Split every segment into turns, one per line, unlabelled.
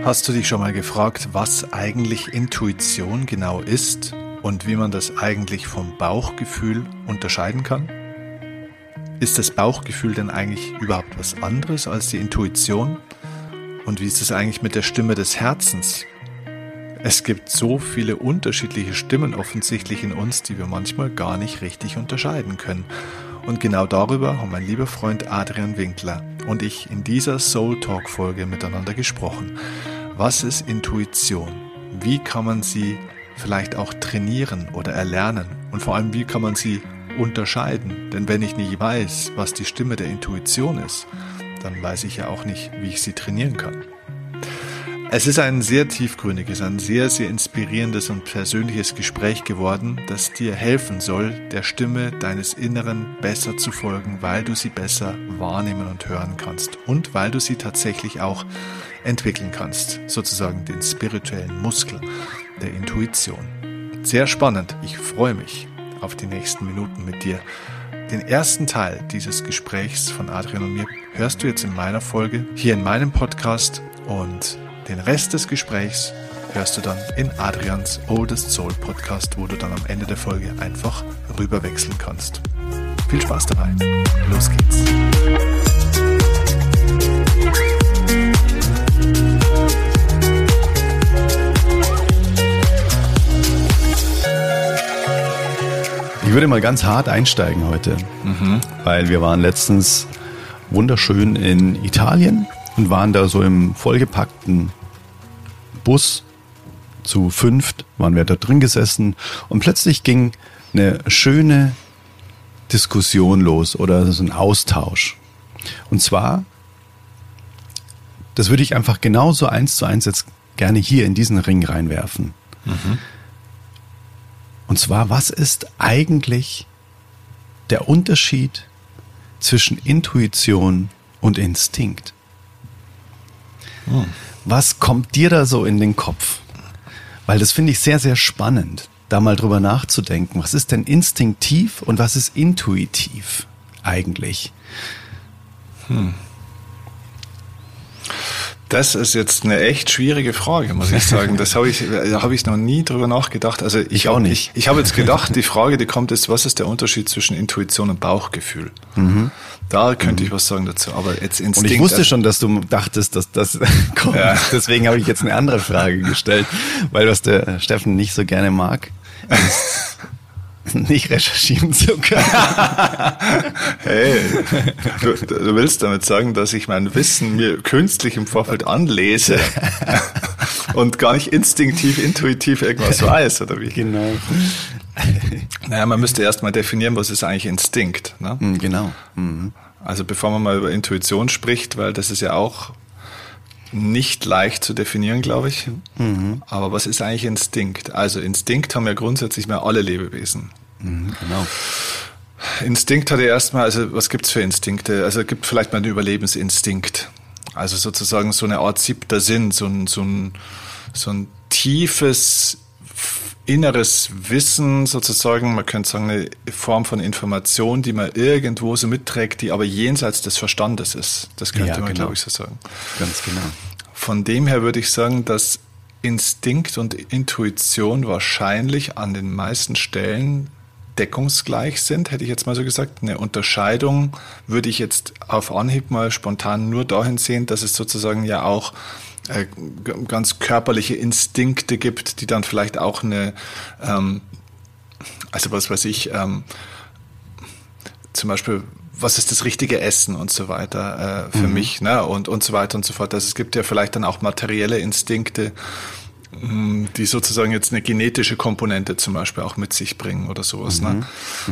Hast du dich schon mal gefragt, was eigentlich Intuition genau ist und wie man das eigentlich vom Bauchgefühl unterscheiden kann? Ist das Bauchgefühl denn eigentlich überhaupt was anderes als die Intuition? Und wie ist es eigentlich mit der Stimme des Herzens? Es gibt so viele unterschiedliche Stimmen offensichtlich in uns, die wir manchmal gar nicht richtig unterscheiden können. Und genau darüber haben mein lieber Freund Adrian Winkler und ich in dieser Soul Talk Folge miteinander gesprochen. Was ist Intuition? Wie kann man sie vielleicht auch trainieren oder erlernen? Und vor allem, wie kann man sie unterscheiden? Denn wenn ich nicht weiß, was die Stimme der Intuition ist, dann weiß ich ja auch nicht, wie ich sie trainieren kann. Es ist ein sehr tiefgründiges, ein sehr, sehr inspirierendes und persönliches Gespräch geworden, das dir helfen soll, der Stimme deines Inneren besser zu folgen, weil du sie besser wahrnehmen und hören kannst und weil du sie tatsächlich auch entwickeln kannst, sozusagen den spirituellen Muskel der Intuition. Sehr spannend, ich freue mich auf die nächsten Minuten mit dir. Den ersten Teil dieses Gesprächs von Adrian und mir hörst du jetzt in meiner Folge, hier in meinem Podcast, und den Rest des Gesprächs hörst du dann in Adrians Oldest Soul Podcast, wo du dann am Ende der Folge einfach rüberwechseln kannst. Viel Spaß dabei. Los geht's.
Ich würde mal ganz hart einsteigen heute, weil wir waren letztens wunderschön in Italien und waren da so im vollgepackten Bus, zu 5 waren wir da drin gesessen und plötzlich ging eine schöne Diskussion los oder so ein Austausch. Und zwar, das würde ich einfach genauso 1:1 jetzt gerne hier in diesen Ring reinwerfen. Und zwar, was ist eigentlich der Unterschied zwischen Intuition und Instinkt? Was kommt dir da so in den Kopf? Weil das finde ich sehr, sehr spannend, da mal drüber nachzudenken. Was ist denn instinktiv und was ist intuitiv eigentlich?
Das ist jetzt eine echt schwierige Frage, muss ich sagen. Da habe ich noch nie drüber nachgedacht. Also
ich auch nicht.
Ich habe jetzt gedacht, die Frage, die kommt, ist, was ist der Unterschied zwischen Intuition und Bauchgefühl? Da könnte ich was sagen dazu. Aber jetzt Instinkt.
Und ich wusste schon, dass du dachtest, dass das kommt. Ja. Deswegen habe ich jetzt eine andere Frage gestellt, weil was der Steffen nicht so gerne mag, ist nicht recherchieren zu können.
Hey, du willst damit sagen, dass ich mein Wissen mir künstlich im Vorfeld anlese und gar nicht instinktiv, intuitiv irgendwas weiß, oder wie?
Genau.
Naja, man müsste erst mal definieren, was ist eigentlich Instinkt. Ne?
Genau.
Also bevor man mal über Intuition spricht, weil das ist ja auch nicht leicht zu definieren, glaube ich. Aber was ist eigentlich Instinkt? Also Instinkt haben ja grundsätzlich mal alle Lebewesen.
Genau.
Instinkt hat ja erstmal, also was gibt's für Instinkte? Also es gibt vielleicht mal einen Überlebensinstinkt. Also sozusagen so eine Art 7. Sinn, so ein tiefes inneres Wissen sozusagen, man könnte sagen eine Form von Information, die man irgendwo so mitträgt, die aber jenseits des Verstandes ist. Das könnte man, glaube ich, so sagen.
Ganz genau.
Von dem her würde ich sagen, dass Instinkt und Intuition wahrscheinlich an den meisten Stellen deckungsgleich sind, hätte ich jetzt mal so gesagt. Eine Unterscheidung würde ich jetzt auf Anhieb mal spontan nur dahin sehen, dass es sozusagen ja auch ganz körperliche Instinkte gibt, die dann vielleicht auch eine, also was weiß ich, zum Beispiel, was ist das richtige Essen und so weiter für mich, ne? Und so weiter und so fort. Also es gibt ja vielleicht dann auch materielle Instinkte, die sozusagen jetzt eine genetische Komponente zum Beispiel auch mit sich bringen oder sowas. Ne?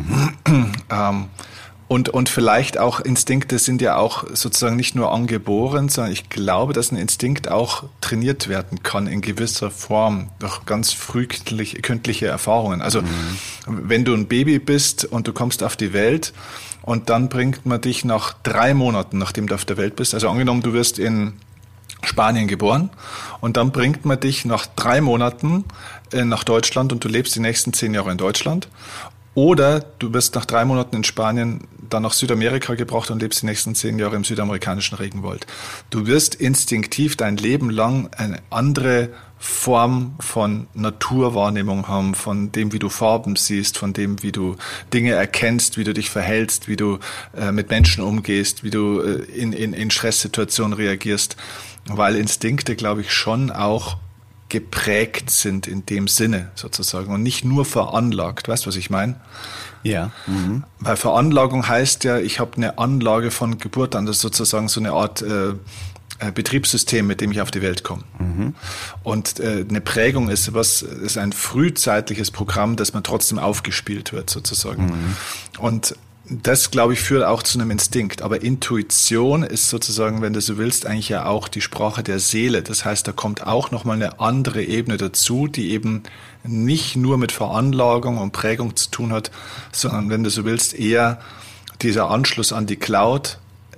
Und vielleicht auch Instinkte sind ja auch sozusagen nicht nur angeboren, sondern ich glaube, dass ein Instinkt auch trainiert werden kann in gewisser Form durch ganz frühkindliche Erfahrungen. Also wenn du ein Baby bist und du kommst auf die Welt und dann bringt man dich nach 3 Monaten, nachdem du auf der Welt bist, also angenommen, du wirst in Spanien geboren und dann bringt man dich nach 3 Monaten nach Deutschland und du lebst die nächsten 10 Jahre in Deutschland. Oder du wirst nach 3 Monaten in Spanien dann nach Südamerika gebracht und lebst die nächsten 10 Jahre im südamerikanischen Regenwald. Du wirst instinktiv dein Leben lang eine andere Form von Naturwahrnehmung haben, von dem, wie du Farben siehst, von dem, wie du Dinge erkennst, wie du dich verhältst, wie du mit Menschen umgehst, wie du in Stresssituationen reagierst, weil Instinkte, glaube ich, schon auch geprägt sind in dem Sinne sozusagen und nicht nur veranlagt. Weißt du, was ich meine?
Ja. Mhm.
Weil Veranlagung heißt ja, ich habe eine Anlage von Geburt an, das ist sozusagen so eine Art Betriebssystem, mit dem ich auf die Welt komme. Mhm. Und eine Prägung ist ein frühzeitliches Programm, das man trotzdem aufgespielt wird sozusagen. Mhm. Und das, glaube ich, führt auch zu einem Instinkt. Aber Intuition ist sozusagen, wenn du so willst, eigentlich ja auch die Sprache der Seele. Das heißt, da kommt auch nochmal eine andere Ebene dazu, die eben nicht nur mit Veranlagung und Prägung zu tun hat, sondern, wenn du so willst, eher dieser Anschluss an die Cloud,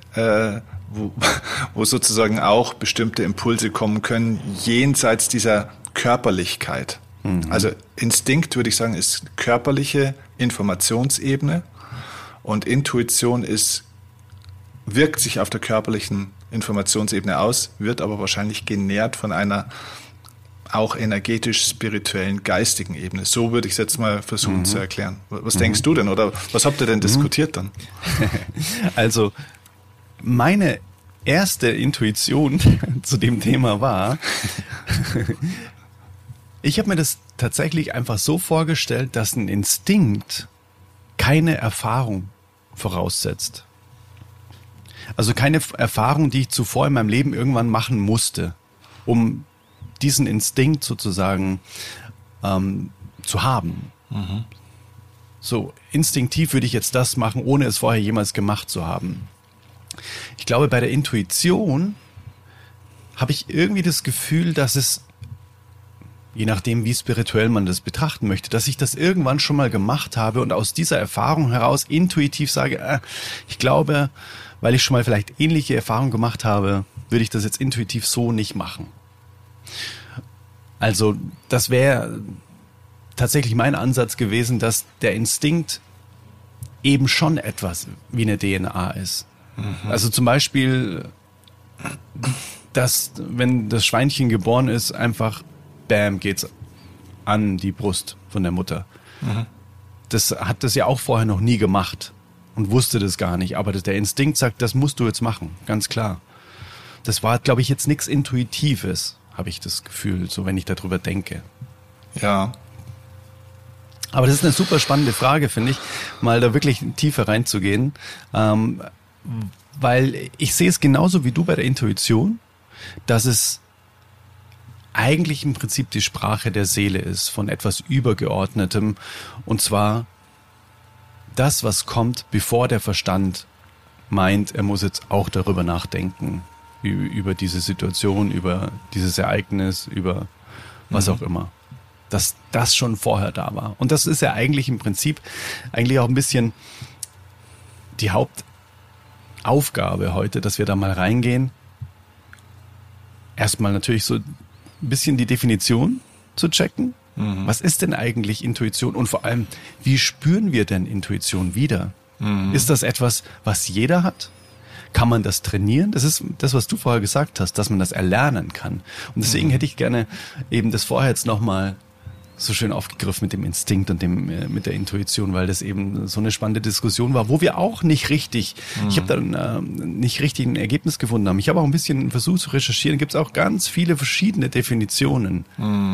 wo sozusagen auch bestimmte Impulse kommen können, jenseits dieser Körperlichkeit. Mhm. Also Instinkt, würde ich sagen, ist körperliche Informationsebene. Und Intuition wirkt sich auf der körperlichen Informationsebene aus, wird aber wahrscheinlich genährt von einer auch energetisch-spirituellen, geistigen Ebene. So würde ich es jetzt mal versuchen zu erklären. Was denkst du denn oder was habt ihr denn diskutiert dann?
Also meine erste Intuition zu dem Thema war, ich habe mir das tatsächlich einfach so vorgestellt, dass ein Instinkt keine Erfahrung voraussetzt. Also keine Erfahrung, die ich zuvor in meinem Leben irgendwann machen musste, um diesen Instinkt sozusagen zu haben. Mhm. So instinktiv würde ich jetzt das machen, ohne es vorher jemals gemacht zu haben. Ich glaube, bei der Intuition habe ich irgendwie das Gefühl, dass es, je nachdem, wie spirituell man das betrachten möchte, dass ich das irgendwann schon mal gemacht habe und aus dieser Erfahrung heraus intuitiv sage, ich glaube, weil ich schon mal vielleicht ähnliche Erfahrungen gemacht habe, würde ich das jetzt intuitiv so nicht machen. Also das wäre tatsächlich mein Ansatz gewesen, dass der Instinkt eben schon etwas wie eine DNA ist. Mhm. Also zum Beispiel, dass wenn das Schweinchen geboren ist, einfach bam, geht's an die Brust von der Mutter. Mhm. Das hat das ja auch vorher noch nie gemacht und wusste das gar nicht. Aber der Instinkt sagt, das musst du jetzt machen, ganz klar. Das war, glaube ich, jetzt nichts Intuitives, habe ich das Gefühl, so wenn ich darüber denke.
Ja.
Aber das ist eine super spannende Frage, finde ich, mal da wirklich tiefer reinzugehen. Weil ich sehe es genauso wie du bei der Intuition, dass es eigentlich im Prinzip die Sprache der Seele ist, von etwas Übergeordnetem. Und zwar das, was kommt, bevor der Verstand meint, er muss jetzt auch darüber nachdenken, über diese Situation, über dieses Ereignis, über was auch immer. Dass das schon vorher da war. Und das ist ja eigentlich im Prinzip eigentlich auch ein bisschen die Hauptaufgabe heute, dass wir da mal reingehen. Erstmal natürlich so ein bisschen die Definition zu checken. Mhm. Was ist denn eigentlich Intuition? Und vor allem, wie spüren wir denn Intuition wieder? Mhm. Ist das etwas, was jeder hat? Kann man das trainieren? Das ist das, was du vorher gesagt hast, dass man das erlernen kann. Und deswegen hätte ich gerne eben das vorher jetzt nochmal so schön aufgegriffen mit dem Instinkt und mit der Intuition, weil das eben so eine spannende Diskussion war, wo wir auch nicht richtig, ich habe dann nicht richtig ein Ergebnis gefunden haben. Ich habe auch ein bisschen versucht zu recherchieren, gibt es auch ganz viele verschiedene Definitionen.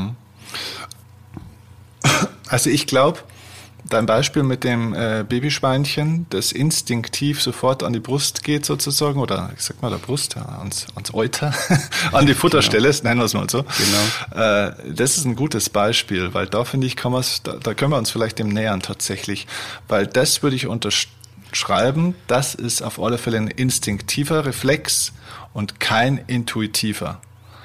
Also ich glaube, dein Beispiel mit dem Babyschweinchen, das instinktiv sofort an die Brust geht sozusagen, oder ich sag mal der Brust, ja, ans Euter, an die Futterstelle, genau. Nennen wir es mal so. Genau. Das ist ein gutes Beispiel, weil da finde ich, da können wir uns vielleicht dem nähern tatsächlich, weil das würde ich unterschreiben, das ist auf alle Fälle ein instinktiver Reflex und kein intuitiver.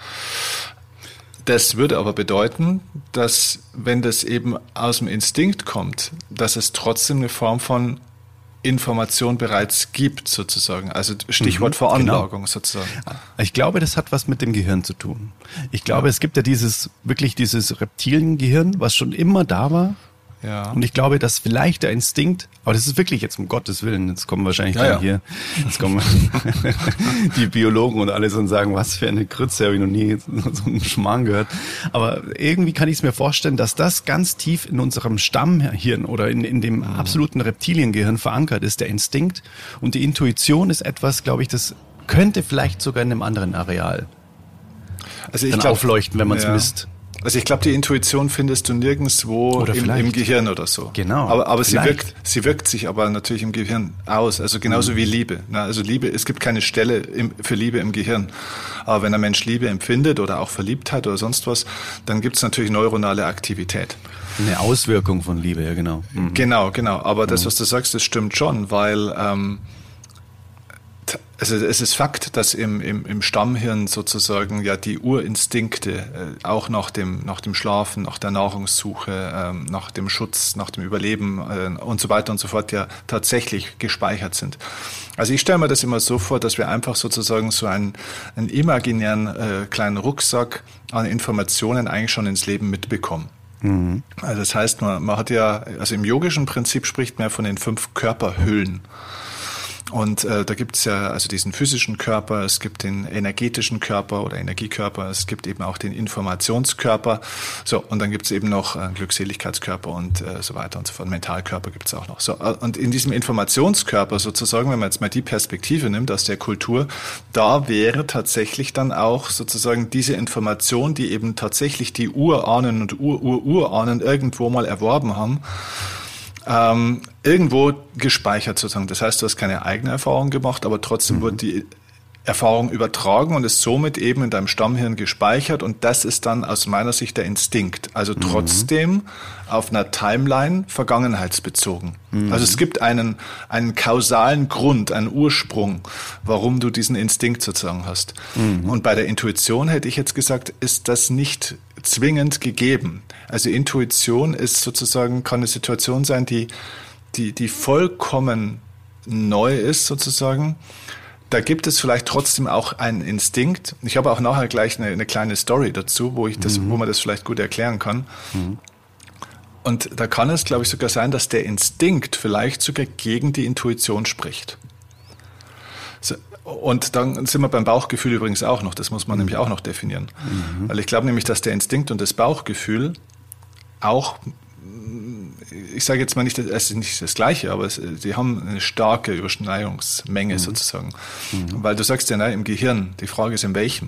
Das würde aber bedeuten, dass, wenn das eben aus dem Instinkt kommt, dass es trotzdem eine Form von Information bereits gibt, sozusagen. Also Stichwort Veranlagung, genau. Sozusagen.
Ich glaube, das hat was mit dem Gehirn zu tun. Ich glaube, es gibt ja dieses Reptiliengehirn, was schon immer da war.
Ja.
Und ich glaube, dass vielleicht der Instinkt, aber das ist wirklich jetzt um Gottes Willen, jetzt kommen wahrscheinlich hier, jetzt kommen die Biologen und alles und sagen, was für eine Grütze, habe ich noch nie so einen Schmarrn gehört. Aber irgendwie kann ich es mir vorstellen, dass das ganz tief in unserem Stammhirn oder in dem absoluten Reptiliengehirn verankert ist, der Instinkt. Und die Intuition ist etwas, glaube ich, das könnte vielleicht sogar in einem anderen Areal aufleuchten, wenn man es misst.
Also ich glaube, die Intuition findest du nirgendwo im Gehirn oder so.
Genau.
Aber sie wirkt sich aber natürlich im Gehirn aus. Also genauso wie Liebe. Also Liebe, es gibt keine Stelle für Liebe im Gehirn. Aber wenn ein Mensch Liebe empfindet oder auch Verliebtheit oder sonst was, dann gibt es natürlich neuronale Aktivität.
Eine Auswirkung von Liebe, ja genau. Mhm.
Genau. Aber das, was du sagst, das stimmt schon, weil also es ist Fakt, dass im Stammhirn sozusagen ja die Urinstinkte auch nach dem Schlafen, nach der Nahrungssuche, nach dem Schutz, nach dem Überleben und so weiter und so fort ja tatsächlich gespeichert sind. Also ich stelle mir das immer so vor, dass wir einfach sozusagen so einen imaginären kleinen Rucksack an Informationen eigentlich schon ins Leben mitbekommen. Mhm. Also das heißt, man hat ja, also im yogischen Prinzip spricht man ja von den 5 Körperhüllen. Und da gibt es ja also diesen physischen Körper, es gibt den energetischen Körper oder Energiekörper, es gibt eben auch den Informationskörper. So, und dann gibt es eben noch einen Glückseligkeitskörper und so weiter und so fort. Mentalkörper gibt es auch noch. So, und in diesem Informationskörper sozusagen, wenn man jetzt mal die Perspektive nimmt aus der Kultur, da wäre tatsächlich dann auch sozusagen diese Information, die eben tatsächlich die Urahnen und Ururahnen irgendwo mal erworben haben, irgendwo gespeichert sozusagen. Das heißt, du hast keine eigene Erfahrung gemacht, aber trotzdem wurde die Erfahrung übertragen und ist somit eben in deinem Stammhirn gespeichert und das ist dann aus meiner Sicht der Instinkt. Also trotzdem auf einer Timeline vergangenheitsbezogen. Also es gibt einen kausalen Grund, einen Ursprung, warum du diesen Instinkt sozusagen hast. Und bei der Intuition hätte ich jetzt gesagt, ist das nicht zwingend gegeben. Also Intuition ist sozusagen, kann eine Situation sein, die vollkommen neu ist sozusagen. Da gibt es vielleicht trotzdem auch einen Instinkt. Ich habe auch nachher gleich eine kleine Story dazu, wo man das vielleicht gut erklären kann. Und da kann es, glaube ich, sogar sein, dass der Instinkt vielleicht sogar gegen die Intuition spricht. So, und dann sind wir beim Bauchgefühl übrigens auch noch. Das muss man nämlich auch noch definieren. Weil ich glaube nämlich, dass der Instinkt und das Bauchgefühl auch, ich sage jetzt mal nicht, es ist nicht das Gleiche, aber sie haben eine starke Überschneidungsmenge sozusagen. Weil du sagst ja, im Gehirn, die Frage ist in welchem.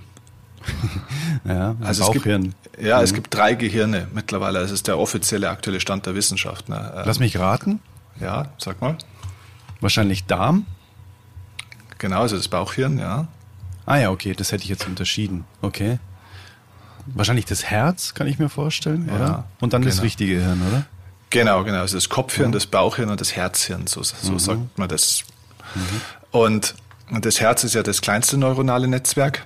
Ja,
also Bauchhirn. Es gibt 3 Gehirne mittlerweile. Das ist der offizielle aktuelle Stand der Wissenschaft. Ne?
Lass mich raten.
Ja, sag mal.
Wahrscheinlich Darm.
Genau, also das Bauchhirn, ja.
Ah ja, okay, das hätte ich jetzt unterschieden. Okay. Wahrscheinlich das Herz, kann ich mir vorstellen, oder? Und dann das richtige Hirn, oder?
Genau. Also das Kopfhirn, das Bauchhirn und das Herzhirn, so sagt man das. Und das Herz ist ja das kleinste neuronale Netzwerk.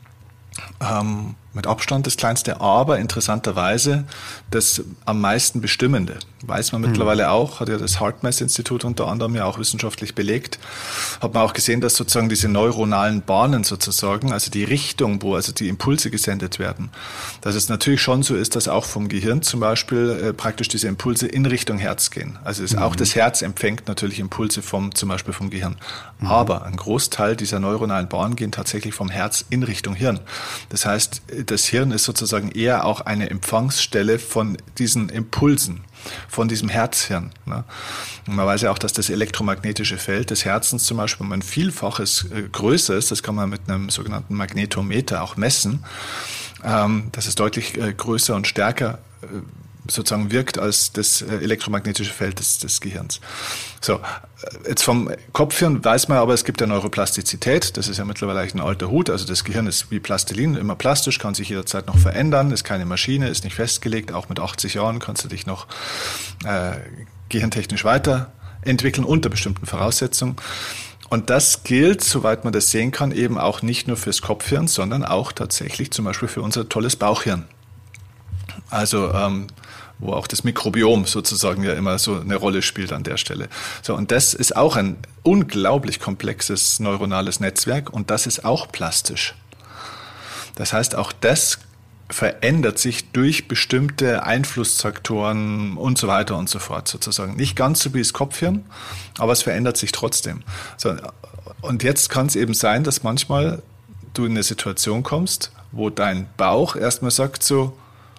Mit Abstand das kleinste, aber interessanterweise das am meisten bestimmende. Weiß man mittlerweile auch, hat ja das HeartMath-Institut unter anderem ja auch wissenschaftlich belegt. Hat man auch gesehen, dass sozusagen diese neuronalen Bahnen sozusagen, also die Richtung, wo also die Impulse gesendet werden, dass es natürlich schon so ist, dass auch vom Gehirn zum Beispiel praktisch diese Impulse in Richtung Herz gehen. Also auch das Herz empfängt natürlich Impulse zum Beispiel vom Gehirn. Aber ein Großteil dieser neuronalen Bahnen gehen tatsächlich vom Herz in Richtung Hirn. Das heißt, das Hirn ist sozusagen eher auch eine Empfangsstelle von diesen Impulsen, von diesem Herzhirn. Ne? Und man weiß ja auch, dass das elektromagnetische Feld des Herzens zum Beispiel um ein Vielfaches größer ist. Das kann man mit einem sogenannten Magnetometer auch messen. Das ist deutlich größer und stärker sozusagen wirkt als das elektromagnetische Feld des Gehirns. So, jetzt vom Kopfhirn weiß man aber, es gibt ja Neuroplastizität. Das ist ja mittlerweile eigentlich ein alter Hut. Also das Gehirn ist wie Plastilin, immer plastisch, kann sich jederzeit noch verändern, ist keine Maschine, ist nicht festgelegt. Auch mit 80 Jahren kannst du dich noch gehirntechnisch weiterentwickeln unter bestimmten Voraussetzungen. Und das gilt, soweit man das sehen kann, eben auch nicht nur fürs Kopfhirn, sondern auch tatsächlich zum Beispiel für unser tolles Bauchhirn. Also wo auch das Mikrobiom sozusagen ja immer so eine Rolle spielt an der Stelle. So, und das ist auch ein unglaublich komplexes neuronales Netzwerk und das ist auch plastisch. Das heißt, auch das verändert sich durch bestimmte Einflussfaktoren und so weiter und so fort sozusagen. Nicht ganz so wie das Kopfhirn, aber es verändert sich trotzdem. So, und jetzt kann es eben sein, dass manchmal du in eine Situation kommst, wo dein Bauch erstmal sagt so,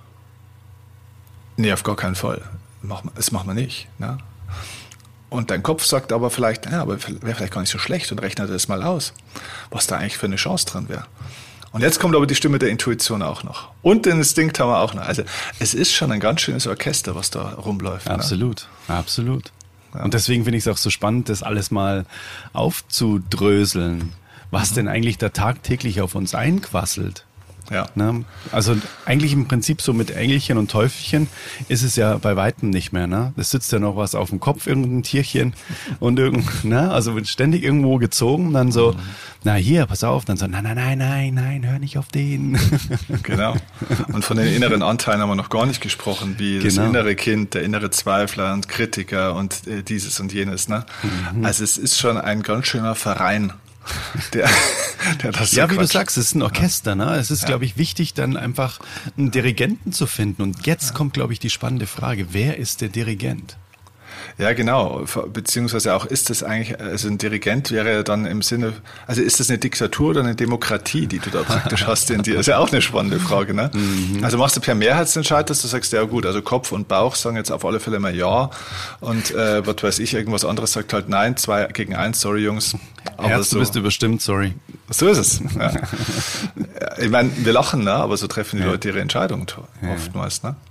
nee, auf gar keinen Fall, das machen wir nicht. Ne? Und dein Kopf sagt aber vielleicht, ja, aber wäre vielleicht gar nicht so schlecht und rechnet das mal aus, was da eigentlich für eine Chance dran wäre. Und jetzt kommt aber die Stimme der Intuition auch noch. Und den Instinkt haben wir auch noch. Also es ist schon ein ganz schönes Orchester, was da rumläuft.
Absolut, ne? Absolut.
Ja.
Und deswegen finde ich es auch so spannend, das alles mal aufzudröseln, was denn eigentlich da tagtäglich auf uns einquasselt.
Ja.
Ne? Also eigentlich im Prinzip so mit Engelchen und Teufelchen ist es ja bei Weitem nicht mehr. Ne? Es sitzt ja noch was auf dem Kopf, irgendein Tierchen und also wird ständig irgendwo gezogen, dann so, na hier, pass auf, dann so, nein, hör nicht auf den.
Genau. Und von den inneren Anteilen haben wir noch gar nicht gesprochen, wie das innere Kind, der innere Zweifler und Kritiker und dieses und jenes. Ne? Also es ist schon ein ganz schöner Verein. Der das
ja, wie du sagst, es ist ein Orchester, ne? Es ist, glaube ich, wichtig, dann einfach einen Dirigenten zu finden. Und jetzt kommt, glaube ich, die spannende Frage, wer ist der Dirigent?
Ja, genau. Beziehungsweise auch, ist das eigentlich, also ein Dirigent wäre ja dann im Sinne, also ist das eine Diktatur oder eine Demokratie, die du da praktisch hast in dir? Das ist ja auch eine spannende Frage, ne? Also machst du per Mehrheitsentscheid, dass du sagst, ja gut, also Kopf und Bauch sagen jetzt auf alle Fälle mal ja und was weiß ich, irgendwas anderes sagt halt nein, 2-1, sorry Jungs. Aber
Herz, du bist überstimmt, sorry.
So ist es. Ja. Ich meine, wir lachen, ne? Aber so treffen die Leute ihre Entscheidung oftmals, ne?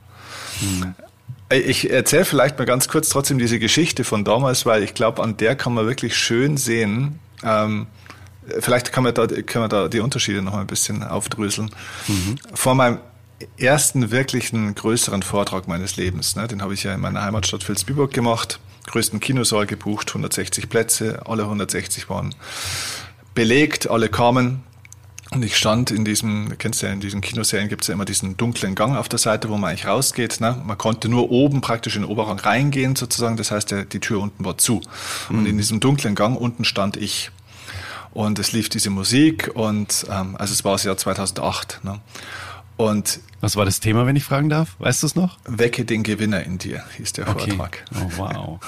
Ich erzähle vielleicht mal ganz kurz trotzdem diese Geschichte von damals, weil ich glaube, an der kann man wirklich schön sehen. Vielleicht können wir da die Unterschiede noch ein bisschen aufdröseln. Vor meinem ersten wirklichen größeren Vortrag meines Lebens, ne, den habe ich ja in meiner Heimatstadt Vilsbiburg gemacht, größten Kinosaal gebucht, 160 Plätze, alle 160 waren belegt, alle kamen. Und ich stand in diesem, du kennst ja, in diesen Kinoserien gibt es ja immer diesen dunklen Gang auf der Seite, wo man eigentlich rausgeht. Ne? Man konnte nur oben praktisch in den Oberrang reingehen sozusagen, das heißt, die Tür unten war zu. Und in diesem dunklen Gang unten stand ich. Und es lief diese Musik und also es war das Jahr 2008. Ne? Und
was war das Thema, wenn ich fragen darf? Weißt du es noch?
Wecke den Gewinner in dir, hieß der Vortrag.
Oh, wow.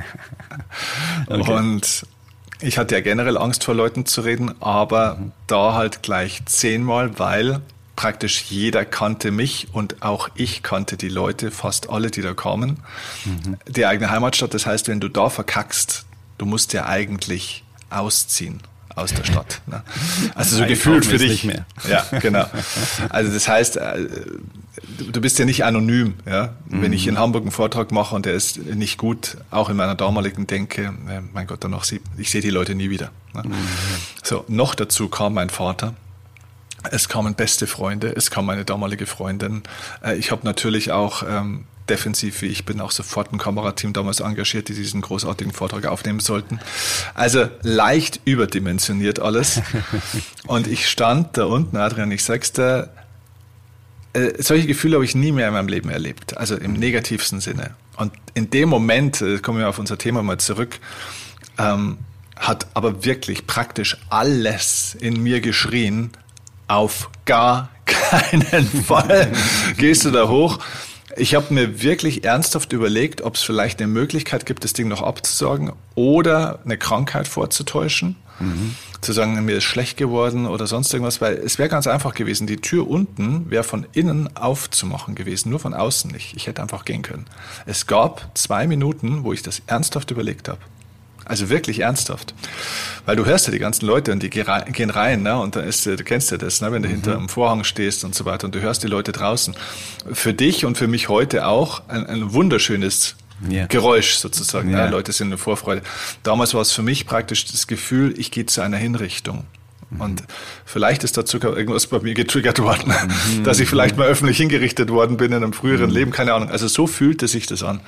Okay. Und ich hatte ja generell Angst vor Leuten zu reden, aber da halt gleich 10-mal, weil praktisch jeder kannte mich und auch ich kannte die Leute, fast alle, die da kamen. Die eigene Heimatstadt, das heißt, wenn du da verkackst, du musst ja eigentlich ausziehen aus der Stadt. Ne? Also so gefühlt für dich.
Nicht mehr.
Ja, genau. Also das heißt, du bist ja nicht anonym. Ja? Wenn ich in Hamburg einen Vortrag mache und der ist nicht gut, auch in meiner damaligen Denke, mein Gott, ich sehe die Leute nie wieder. Ne? So, noch dazu kam mein Vater. Es kamen beste Freunde, es kam meine damalige Freundin. Ich habe natürlich auch defensiv, wie ich bin, auch sofort ein Kamerateam damals engagiert, die diesen großartigen Vortrag aufnehmen sollten. Also leicht überdimensioniert alles. Und ich stand da unten, Adrian, ich sag's dir, solche Gefühle habe ich nie mehr in meinem Leben erlebt, also im negativsten Sinne. Und in dem Moment, kommen wir auf unser Thema mal zurück, hat aber wirklich praktisch alles in mir geschrien, auf gar keinen Fall gehst du da hoch. Ich habe mir wirklich ernsthaft überlegt, ob es vielleicht eine Möglichkeit gibt, das Ding noch abzusagen oder eine Krankheit vorzutäuschen. Zu sagen, mir ist schlecht geworden oder sonst irgendwas, weil es wäre ganz einfach gewesen. Die Tür unten wäre von innen aufzumachen gewesen, nur von außen nicht. Ich hätte einfach gehen können. Es gab 2 Minuten, wo ich das ernsthaft überlegt habe. Also wirklich ernsthaft. Weil du hörst ja die ganzen Leute und die gehen rein, ne? Und dann du kennst ja das, ne? Wenn du hinter einem Vorhang stehst und so weiter und du hörst die Leute draußen. Für dich und für mich heute auch ein wunderschönes Geräusch sozusagen. Ja. Leute sind in Vorfreude. Damals war es für mich praktisch das Gefühl, ich gehe zu einer Hinrichtung. Und vielleicht ist dazu irgendwas bei mir getriggert worden, dass ich vielleicht mal öffentlich hingerichtet worden bin in einem früheren Leben, keine Ahnung. Also so fühlte sich das an.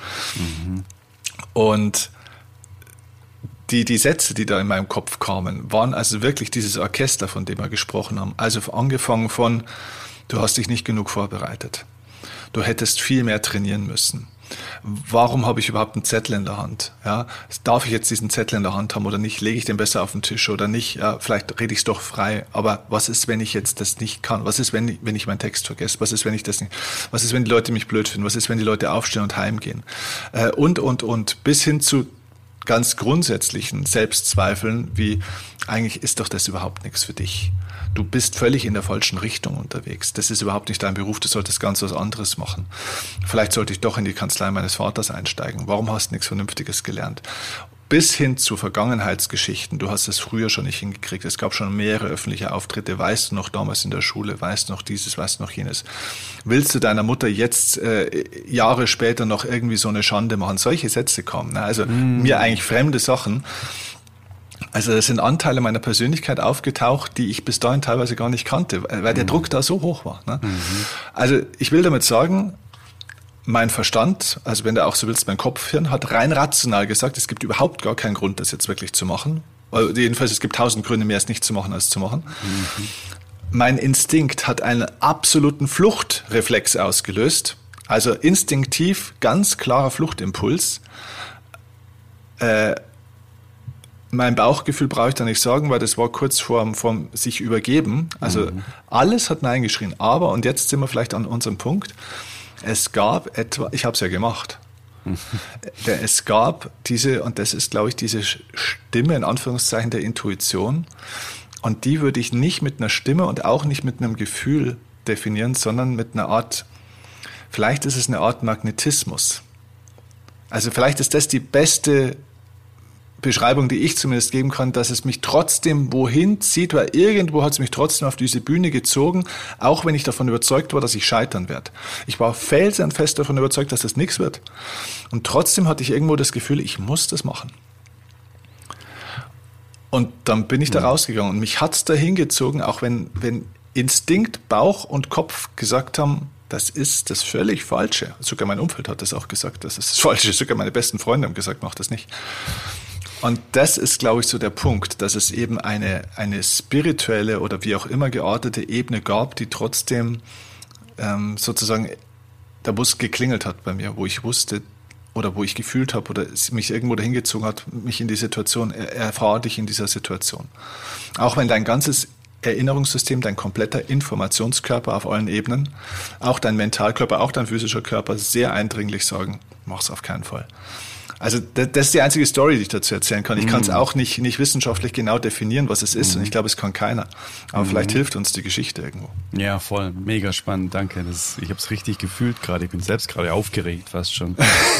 Und die Sätze, die da in meinem Kopf kamen, waren also wirklich dieses Orchester, von dem wir gesprochen haben. Also angefangen von, du hast dich nicht genug vorbereitet. Du hättest viel mehr trainieren müssen. Warum habe ich überhaupt einen Zettel in der Hand? Ja, darf ich jetzt diesen Zettel in der Hand haben oder nicht? Lege ich den besser auf den Tisch oder nicht? Ja, vielleicht rede ich es doch frei. Aber was ist, wenn ich jetzt das nicht kann? Was ist, wenn ich meinen Text vergesse? Was ist, wenn ich das nicht? Was ist, wenn die Leute mich blöd finden? Was ist, wenn die Leute aufstehen und heimgehen? Und bis hin zu ganz grundsätzlichen Selbstzweifeln wie, eigentlich ist doch das überhaupt nichts für dich. Du bist völlig in der falschen Richtung unterwegs. Das ist überhaupt nicht dein Beruf, du solltest ganz was anderes machen. Vielleicht sollte ich doch in die Kanzlei meines Vaters einsteigen. Warum hast du nichts Vernünftiges gelernt? Bis hin zu Vergangenheitsgeschichten. Du hast es früher schon nicht hingekriegt. Es gab schon mehrere öffentliche Auftritte. Weißt du noch damals in der Schule? Weißt du noch dieses? Weißt du noch jenes? Willst du deiner Mutter jetzt Jahre später noch irgendwie so eine Schande machen? Solche Sätze kommen. Ne? Also mir eigentlich fremde Sachen. Also es sind Anteile meiner Persönlichkeit aufgetaucht, die ich bis dahin teilweise gar nicht kannte, weil der Druck da so hoch war. Ne? Also ich will damit sagen, mein Verstand, also wenn du auch so willst, mein Kopfhirn, hat rein rational gesagt, es gibt überhaupt gar keinen Grund, das jetzt wirklich zu machen. Also jedenfalls, es gibt 1000 Gründe mehr, es nicht zu machen, als zu machen. Mein Instinkt hat einen absoluten Fluchtreflex ausgelöst. Also instinktiv, ganz klarer Fluchtimpuls. Mein Bauchgefühl brauche ich da nicht sagen, weil das war kurz vorm sich übergeben. Also alles hat Nein geschrien. Aber, und jetzt sind wir vielleicht an unserem Punkt, es gab etwa, ich habe es ja gemacht, es gab diese, und das ist, glaube ich, diese Stimme, in Anführungszeichen, der Intuition. Und die würde ich nicht mit einer Stimme und auch nicht mit einem Gefühl definieren, sondern mit einer Art, vielleicht ist es eine Art Magnetismus. Also vielleicht ist das die beste Beschreibung, die ich zumindest geben kann, dass es mich trotzdem wohin zieht, weil irgendwo hat es mich trotzdem auf diese Bühne gezogen, auch wenn ich davon überzeugt war, dass ich scheitern werde. Ich war felsenfest davon überzeugt, dass das nichts wird. Und trotzdem hatte ich irgendwo das Gefühl, ich muss das machen. Und dann bin ich da rausgegangen und mich hat's da hingezogen, auch wenn Instinkt, Bauch und Kopf gesagt haben, das ist das völlig Falsche. Sogar mein Umfeld hat das auch gesagt, das ist das Falsche. Sogar meine besten Freunde haben gesagt, mach das nicht. Und das ist, glaube ich, so der Punkt, dass es eben eine spirituelle oder wie auch immer geartete Ebene gab, die trotzdem sozusagen, da wo es geklingelt hat bei mir, wo ich wusste oder wo ich gefühlt habe oder es mich irgendwo dahin gezogen hat, mich in die Situation, erfahre dich in dieser Situation. Auch wenn dein ganzes Erinnerungssystem, dein kompletter Informationskörper auf allen Ebenen, auch dein Mentalkörper, auch dein physischer Körper sehr eindringlich sagen, mach's auf keinen Fall. Also das ist die einzige Story, die ich dazu erzählen kann. Ich kann es auch nicht wissenschaftlich genau definieren, was es ist. Und ich glaube, es kann keiner. Aber vielleicht hilft uns die Geschichte irgendwo.
Ja, voll. Mega spannend. Danke. Ich habe es richtig gefühlt gerade. Ich bin selbst gerade aufgeregt fast schon.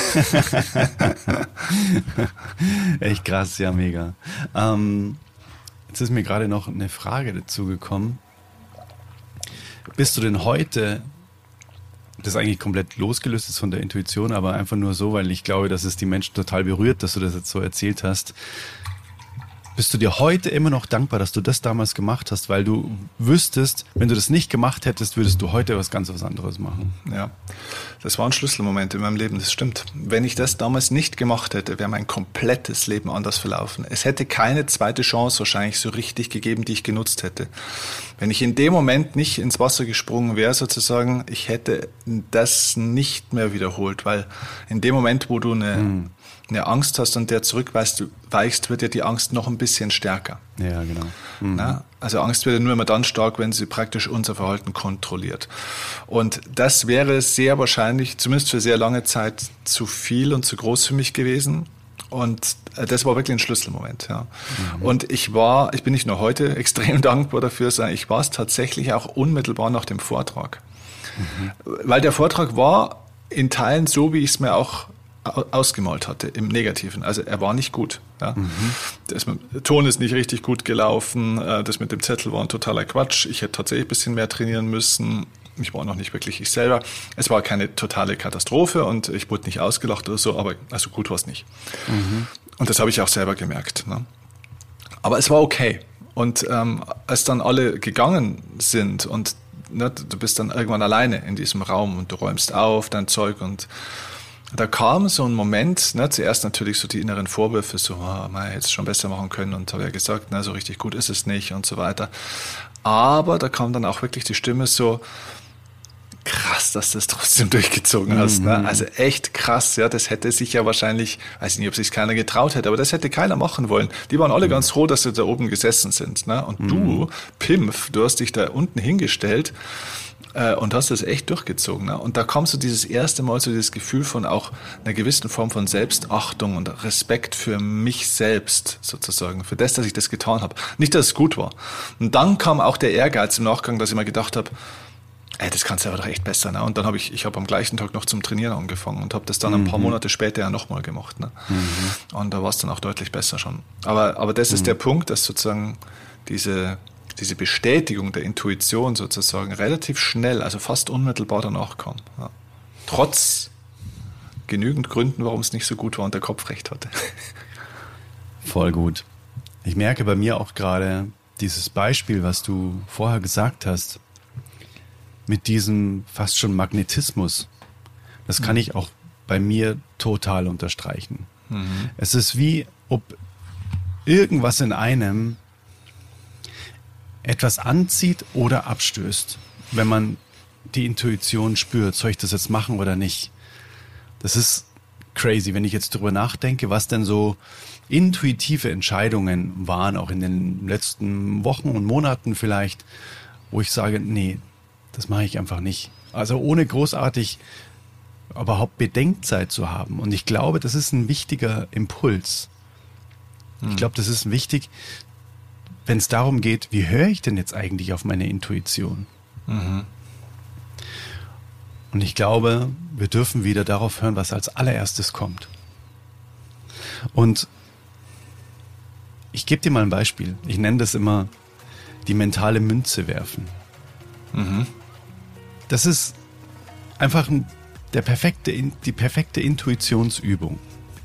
Echt krass. Ja, mega. Jetzt ist mir gerade noch eine Frage dazu gekommen. Bist du denn heute... Das eigentlich komplett losgelöst ist von der Intuition, aber einfach nur so, weil ich glaube, dass es die Menschen total berührt, dass du das jetzt so erzählt hast. Bist du dir heute immer noch dankbar, dass du das damals gemacht hast, weil du wüsstest, wenn du das nicht gemacht hättest, würdest du heute was ganz was anderes machen?
Ja, das war ein Schlüsselmoment in meinem Leben, das stimmt. Wenn ich das damals nicht gemacht hätte, wäre mein komplettes Leben anders verlaufen. Es hätte keine zweite Chance wahrscheinlich so richtig gegeben, die ich genutzt hätte. Wenn ich in dem Moment nicht ins Wasser gesprungen wäre, sozusagen, ich hätte das nicht mehr wiederholt, weil in dem Moment, wo du eine Angst hast und der zurückweichst, wird ja die Angst noch ein bisschen stärker.
Ja, genau.
Na? Also Angst wird ja nur immer dann stark, wenn sie praktisch unser Verhalten kontrolliert. Und das wäre sehr wahrscheinlich, zumindest für sehr lange Zeit, zu viel und zu groß für mich gewesen. Und das war wirklich ein Schlüsselmoment. Ja. Und ich bin nicht nur heute extrem dankbar dafür, sondern ich war es tatsächlich auch unmittelbar nach dem Vortrag. Weil der Vortrag war in Teilen so, wie ich es mir auch ausgemalt hatte, im Negativen. Also er war nicht gut. Ja. Der Ton ist nicht richtig gut gelaufen, das mit dem Zettel war ein totaler Quatsch. Ich hätte tatsächlich ein bisschen mehr trainieren müssen. Ich war noch nicht wirklich ich selber. Es war keine totale Katastrophe und ich wurde nicht ausgelacht oder so, aber also gut war es nicht. Und das habe ich auch selber gemerkt. Ne. Aber es war okay. Und als dann alle gegangen sind und ne, du bist dann irgendwann alleine in diesem Raum und du räumst auf dein Zeug und da kam so ein Moment, ne, zuerst natürlich so die inneren Vorwürfe, so, man hätte es schon besser machen können und habe ja gesagt, ne, so richtig gut ist es nicht und so weiter. Aber da kam dann auch wirklich die Stimme so, krass, krass, dass du das trotzdem durchgezogen hast. Ne? Also echt krass, ja, das hätte sich ja wahrscheinlich, weiß nicht, ob sich keiner getraut hätte, aber das hätte keiner machen wollen. Die waren alle ganz froh, dass sie da oben gesessen sind. Ne? Und du, Pimpf, du hast dich da unten hingestellt und hast das echt durchgezogen. Ne? Und da kommt so dieses erste Mal so dieses Gefühl von auch einer gewissen Form von Selbstachtung und Respekt für mich selbst sozusagen, für das, dass ich das getan habe. Nicht, dass es gut war. Und dann kam auch der Ehrgeiz im Nachgang, dass ich mir gedacht habe, das kannst du aber doch echt besser. Ne? Und dann habe ich habe am gleichen Tag noch zum Trainieren angefangen und habe das dann ein paar Monate später ja nochmal gemacht. Ne? Und da war es dann auch deutlich besser schon. Aber das ist der Punkt, dass sozusagen diese Bestätigung der Intuition sozusagen relativ schnell, also fast unmittelbar danach kam. Ja. Trotz genügend Gründen, warum es nicht so gut war und der Kopf recht hatte.
Voll gut. Ich merke bei mir auch gerade dieses Beispiel, was du vorher gesagt hast, mit diesem fast schon Magnetismus. Das kann ich auch bei mir total unterstreichen. Es ist wie, ob irgendwas in einem etwas anzieht oder abstößt, wenn man die Intuition spürt, soll ich das jetzt machen oder nicht. Das ist crazy, wenn ich jetzt drüber nachdenke, was denn so intuitive Entscheidungen waren, auch in den letzten Wochen und Monaten vielleicht, wo ich sage, nee, das mache ich einfach nicht. Also ohne großartig überhaupt Bedenkzeit zu haben. Und ich glaube, das ist ein wichtiger Impuls. Ich glaube, das ist wichtig, wenn es darum geht, wie höre ich denn jetzt eigentlich auf meine Intuition? Und ich glaube, wir dürfen wieder darauf hören, was als allererstes kommt. Und ich gebe dir mal ein Beispiel. Ich nenne das immer die mentale Münze werfen. Das ist einfach die perfekte Intuitionsübung.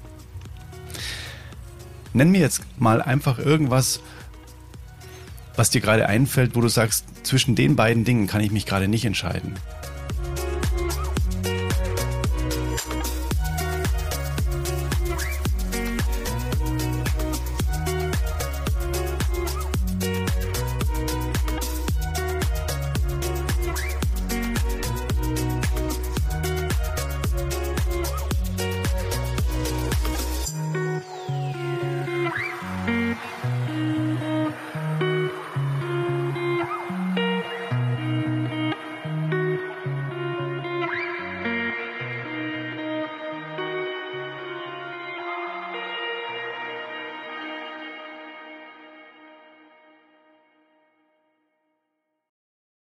Nenn mir jetzt mal einfach irgendwas, was dir gerade einfällt, wo du sagst, zwischen den beiden Dingen kann ich mich gerade nicht entscheiden.